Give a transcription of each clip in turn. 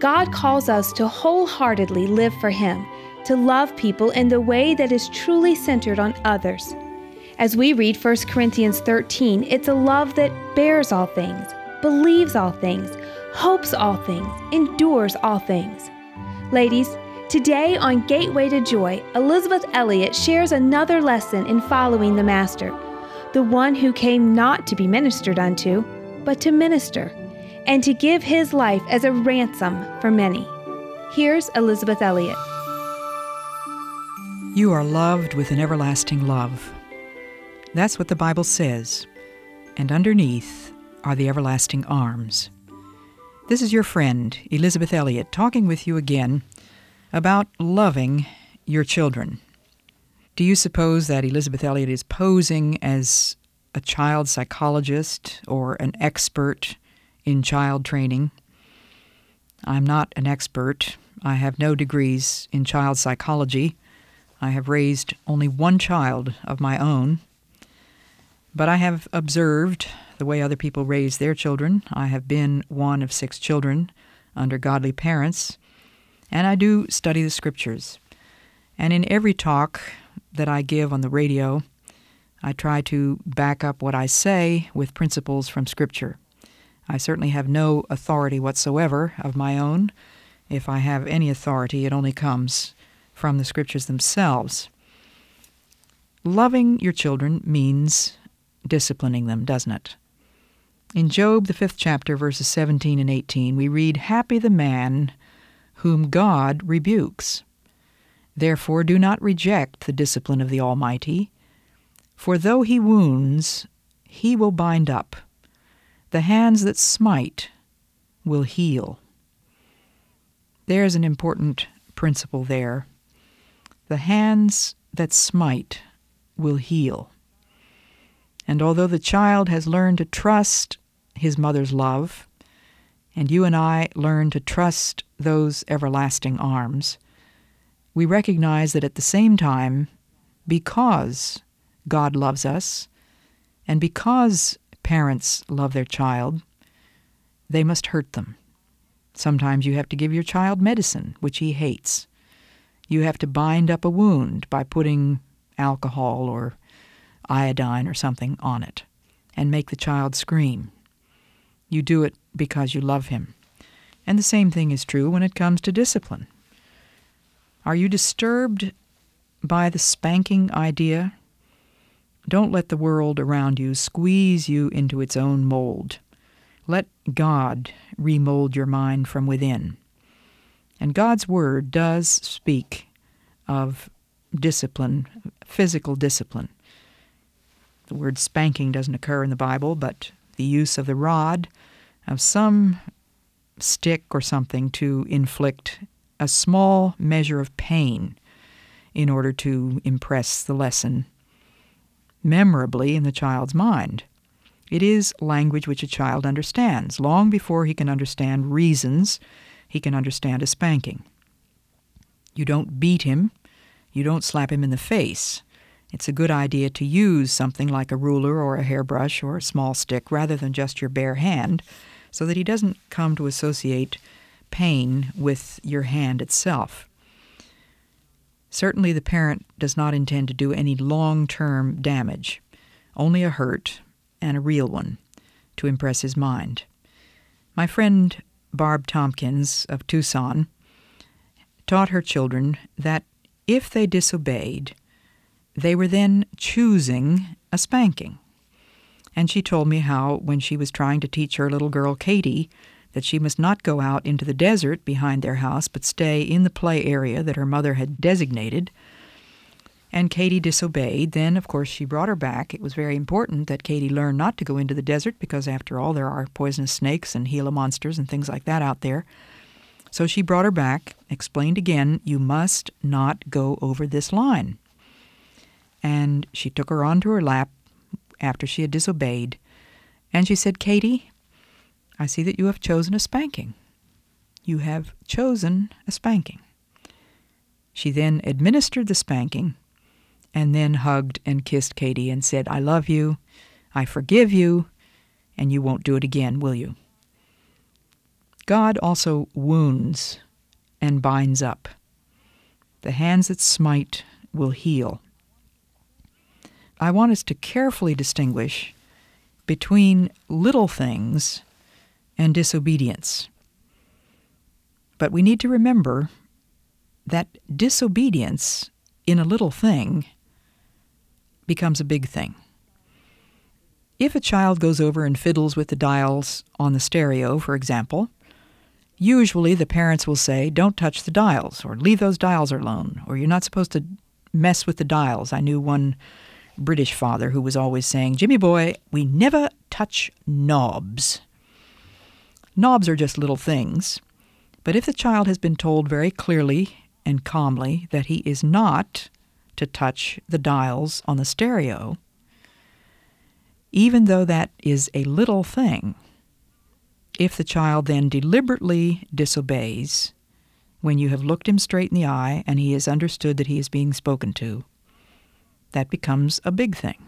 God calls us to wholeheartedly live for Him, to love people in the way that is truly centered on others. As we read 1 Corinthians 13, it's a love that bears all things, believes all things, hopes all things, endures all things. Ladies, today on Gateway to Joy, Elisabeth Elliot shares another lesson in following the Master, the one who came not to be ministered unto, but to minister, and to give His life as a ransom for many. Here's Elisabeth Elliot. You are loved with an everlasting love. That's what the Bible says, and underneath are the everlasting arms. This is your friend, Elisabeth Elliot, talking with you again about loving your children. Do you suppose that Elisabeth Elliot is posing as a child psychologist or an expert in child training? I'm not an expert. I have no degrees in child psychology. I have raised only one child of my own. But I have observed the way other people raise their children. I have been one of 6 children under godly parents, and I do study the Scriptures. And in every talk that I give on the radio, I try to back up what I say with principles from Scripture. I certainly have no authority whatsoever of my own. If I have any authority, it only comes from the Scriptures themselves. Loving your children means disciplining them, doesn't it? In Job, the 5th chapter, verses 17 and 18, we read, "Happy the man whom God rebukes. Therefore do not reject the discipline of the Almighty, for though He wounds, He will bind up. The hands that smite will heal." There's an important principle there. The hands that smite will heal. And although the child has learned to trust his mother's love, and you and I learn to trust those everlasting arms, we recognize that at the same time, because God loves us, and because parents love their child, they must hurt them. Sometimes you have to give your child medicine, which he hates. You have to bind up a wound by putting alcohol or iodine or something on it and make the child scream. You do it because you love him. And the same thing is true when it comes to discipline. Are you disturbed by the spanking idea? Don't let the world around you squeeze you into its own mold. Let God remold your mind from within. And God's Word does speak of discipline, physical discipline. The word spanking doesn't occur in the Bible, but the use of the rod, of some stick or something to inflict a small measure of pain in order to impress the lesson memorably in the child's mind. It is language which a child understands. Long before he can understand reasons, he can understand a spanking. You don't beat him. You don't slap him in the face. It's a good idea to use something like a ruler or a hairbrush or a small stick rather than just your bare hand, so that he doesn't come to associate pain with your hand itself. Certainly the parent does not intend to do any long-term damage, only a hurt, and a real one, to impress his mind. My friend Barb Tompkins of Tucson taught her children that if they disobeyed, they were then choosing a spanking. And she told me how, when she was trying to teach her little girl Katie that she must not go out into the desert behind their house, but stay in the play area that her mother had designated, and Katie disobeyed, then, of course, she brought her back. It was very important that Katie learn not to go into the desert because, after all, there are poisonous snakes and Gila monsters and things like that out there. So she brought her back, explained again, you must not go over this line. And she took her onto her lap after she had disobeyed, and she said, Katie, I see that you have chosen a spanking. You have chosen a spanking. She then administered the spanking and then hugged and kissed Katie and said, I love you, I forgive you, and you won't do it again, will you? God also wounds and binds up. The hands that smite will heal. I want us to carefully distinguish between little things and disobedience. But we need to remember that disobedience in a little thing becomes a big thing. If a child goes over and fiddles with the dials on the stereo, for example, usually the parents will say, "Don't touch the dials," or "Leave those dials alone," or "You're not supposed to mess with the dials." I knew one British father who was always saying, "Jimmy boy, we never touch knobs." Knobs are just little things, but if the child has been told very clearly and calmly that he is not to touch the dials on the stereo, even though that is a little thing, if the child then deliberately disobeys when you have looked him straight in the eye and he has understood that he is being spoken to, that becomes a big thing.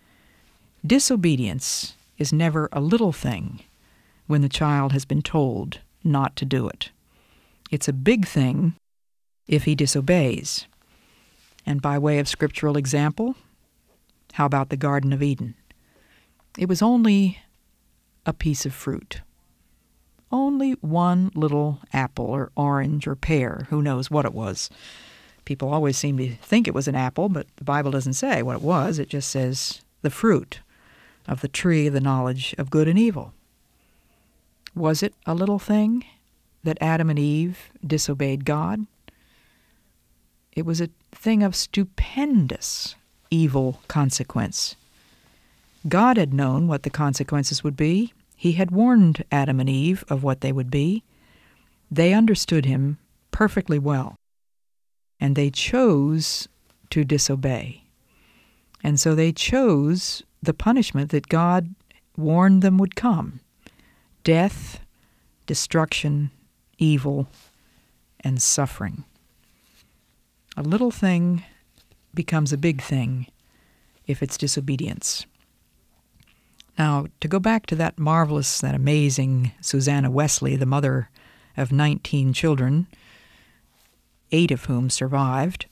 Disobedience is never a little thing when the child has been told not to do it. It's a big thing if he disobeys. And by way of scriptural example, how about the Garden of Eden? It was only a piece of fruit. Only one little apple or orange or pear. Who knows what it was? People always seem to think it was an apple, but the Bible doesn't say what it was. It just says the fruit of the tree of the knowledge of good and evil. Was it a little thing that Adam and Eve disobeyed God? It was a thing of stupendous evil consequence. God had known what the consequences would be. He had warned Adam and Eve of what they would be. They understood him perfectly well, and they chose to disobey. And so they chose the punishment that God warned them would come: death, destruction, evil, and suffering. A little thing becomes a big thing if it's disobedience. Now, to go back to that marvelous, that amazing Susanna Wesley, the mother of 19 children, 8 of whom survived,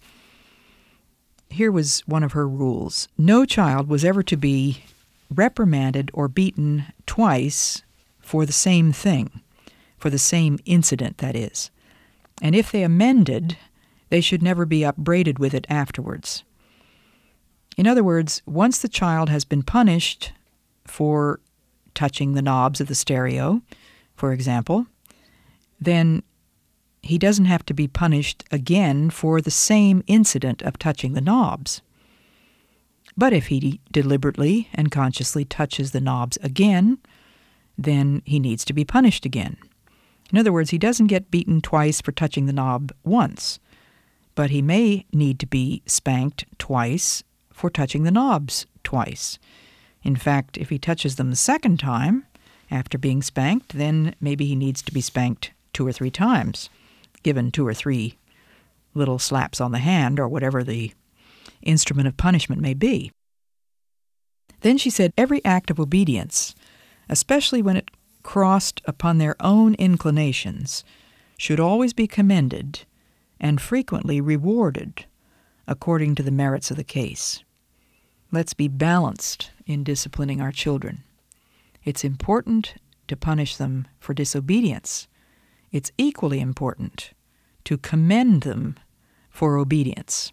here was one of her rules. No child was ever to be reprimanded or beaten twice for the same thing, for the same incident, that is. And if they amended, they should never be upbraided with it afterwards. In other words, once the child has been punished for touching the knobs of the stereo, for example, then he doesn't have to be punished again for the same incident of touching the knobs. But if he deliberately and consciously touches the knobs again, then he needs to be punished again. In other words, he doesn't get beaten twice for touching the knob once, but he may need to be spanked twice for touching the knobs twice. In fact, if he touches them the second time after being spanked, then maybe he needs to be spanked 2 or 3 times, given 2 or 3 little slaps on the hand or whatever the instrument of punishment may be. Then she said, every act of obedience, especially when it crossed upon their own inclinations, should always be commended and frequently rewarded according to the merits of the case. Let's be balanced in disciplining our children. It's important to punish them for disobedience. It's equally important to commend them for obedience.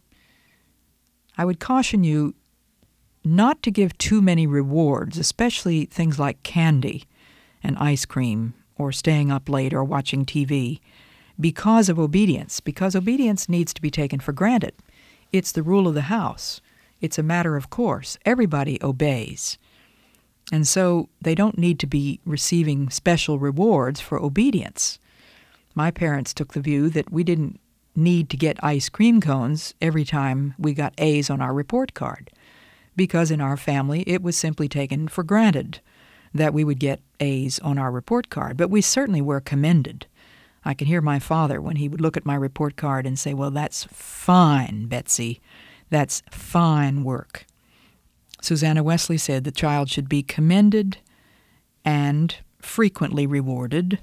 I would caution you not to give too many rewards, especially things like candy and ice cream or staying up late or watching TV, because of obedience, because obedience needs to be taken for granted. It's the rule of the house. It's a matter of course. Everybody obeys. And so they don't need to be receiving special rewards for obedience. My parents took the view that we didn't need to get ice cream cones every time we got A's on our report card, because in our family it was simply taken for granted that we would get A's on our report card. But we certainly were commended. I can hear my father when he would look at my report card and say, "Well, that's fine, Betsy. That's fine work." Susanna Wesley said the child should be commended and frequently rewarded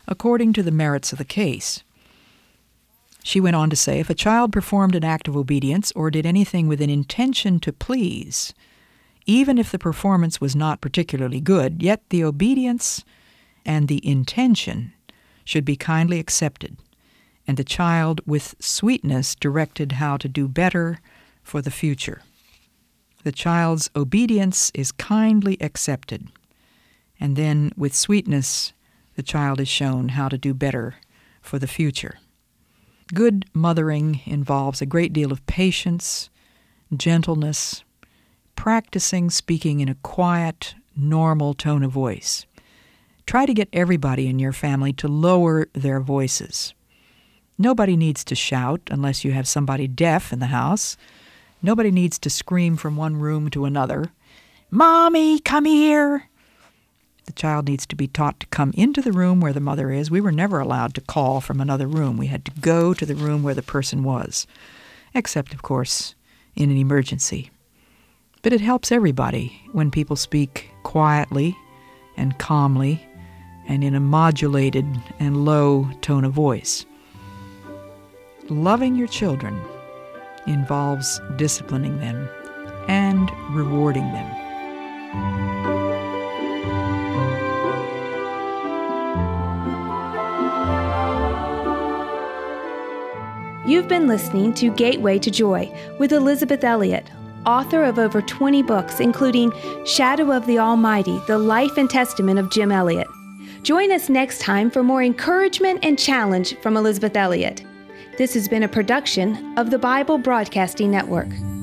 according to the merits of the case. She went on to say, if a child performed an act of obedience or did anything with an intention to please, even if the performance was not particularly good, yet the obedience and the intention should be kindly accepted, and the child with sweetness directed how to do better for the future. The child's obedience is kindly accepted, and then with sweetness the child is shown how to do better for the future. Good mothering involves a great deal of patience, gentleness, practicing speaking in a quiet, normal tone of voice. Try to get everybody in your family to lower their voices. Nobody needs to shout unless you have somebody deaf in the house. Nobody needs to scream from one room to another. "Mommy, come here!" The child needs to be taught to come into the room where the mother is. We were never allowed to call from another room. We had to go to the room where the person was, except, of course, in an emergency. But it helps everybody when people speak quietly and calmly and in a modulated and low tone of voice. Loving your children involves disciplining them and rewarding them. You've been listening to Gateway to Joy with Elisabeth Elliot, author of over 20 books, including Shadow of the Almighty, The Life and Testament of Jim Elliot. Join us next time for more encouragement and challenge from Elisabeth Elliot. This has been a production of the Bible Broadcasting Network.